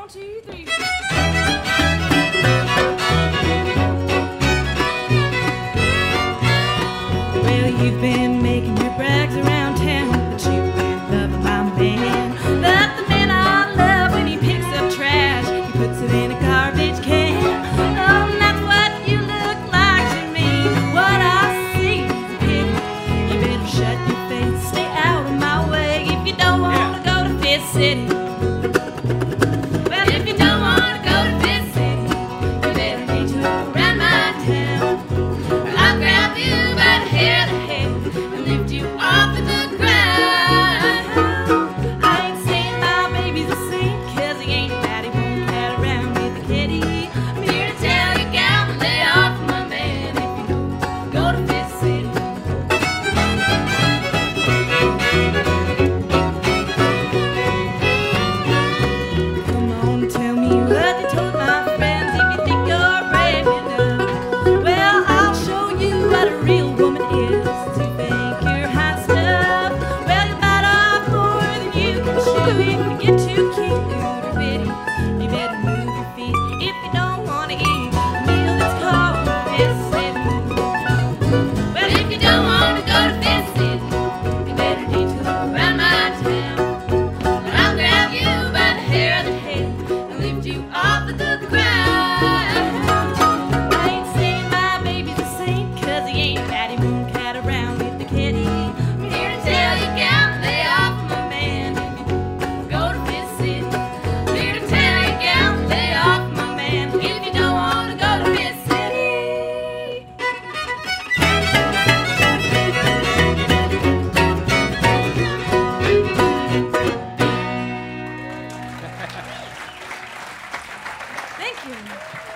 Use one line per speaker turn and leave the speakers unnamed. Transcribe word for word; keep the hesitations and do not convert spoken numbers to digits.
two, three. Well, you've been making your brags around town, but you've been loving my man. Love the man I love when he picks up trash. He puts it in a garbage can. Oh, that's what you look like to me. What I see is a pity. You better shut your face, stay out of my way if you don't want to go to Fifth City. Thank you.